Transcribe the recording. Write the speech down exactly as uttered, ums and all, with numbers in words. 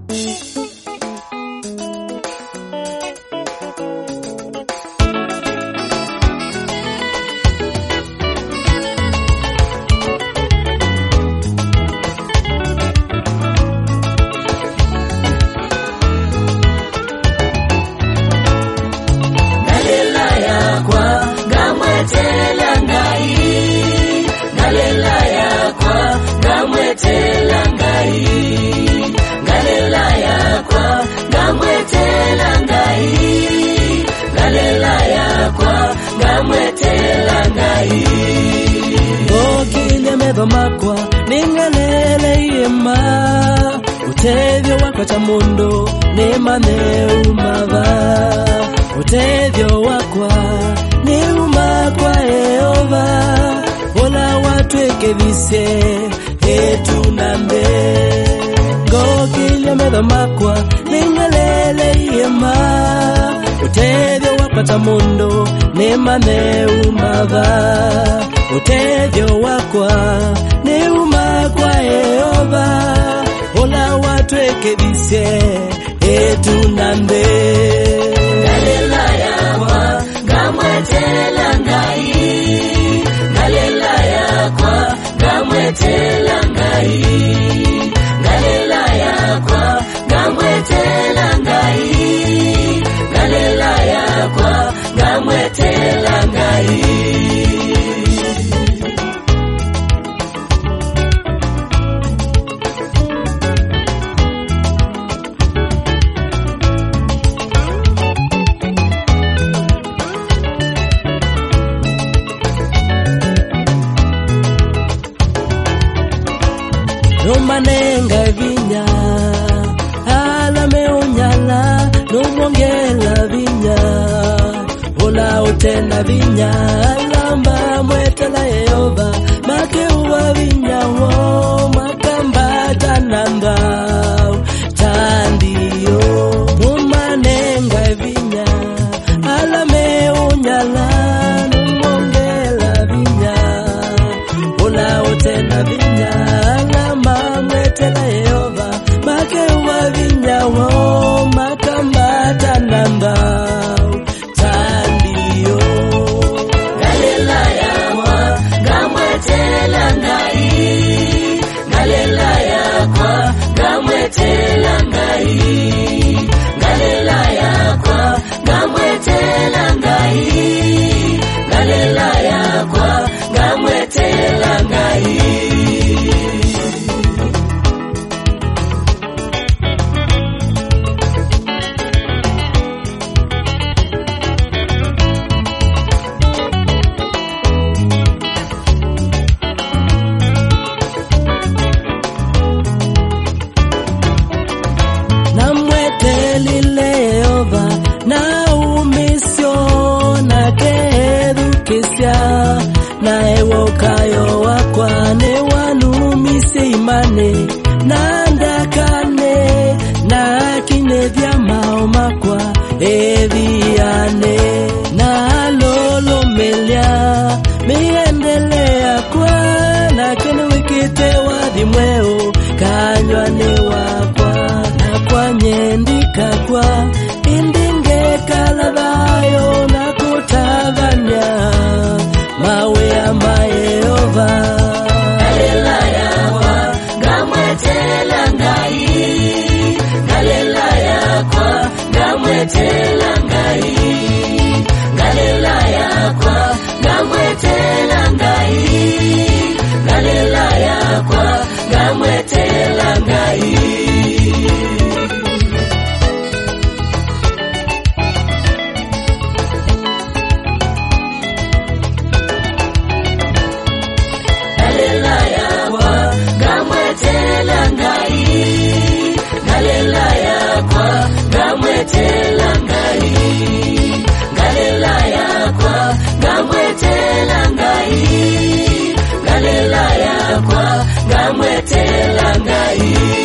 Makwa ningalele yema utevyo wakwa chamundo nemane umava utevyo wakwa ni umakwa Yehova ola watweke vise etu nambe ngokile medho makwa ningalele yema utevyo wakwa chamundo nemane umava utevyo wakwa ni umakwa Yehova ola watweke vise etu nambe ngalela yakwa ngamwetela ngai ngalela yakwa ngamwetela ngai ngalela yakwa ngamwetela ngai ngalela yakwa ngamwetela ngai Romanenga vinya ala meonyala no mongela vinya ola utena vinya lamba mwetela Yehova make uwa vinya wo makamba tananda tandio romanenga vinya ala meonyala no mongela vinya ola utena vinya mwetela Yehova make uwa vinya wo makamba tananda tandio ngalela yakwa ngamwetela ngai ngalela yakwa ngamwetela ngai ngalela yakwa ngamwetela ngai ngalela yakwa ngamwetela ngai na ewo kayo wakwa ne wanumise imane nandakane na kine vya mao makwa eviane na lolo melia miendelea kwa na kene wikite wadimweo kanywane wakwa na kwa nyendika kwa indinge kalavayo na kutavanya mawe ama Yehova ngalela yakwa ngamwetela ngai ngalela yakwa ngamwetela ngai ngalela yakwa ngamwetela ngai ngalela yakwa ngamwetela ngai ngamwetela ngai ngalela yakwa ngamwetela ngai ngalela yakwa ngamwetela ngai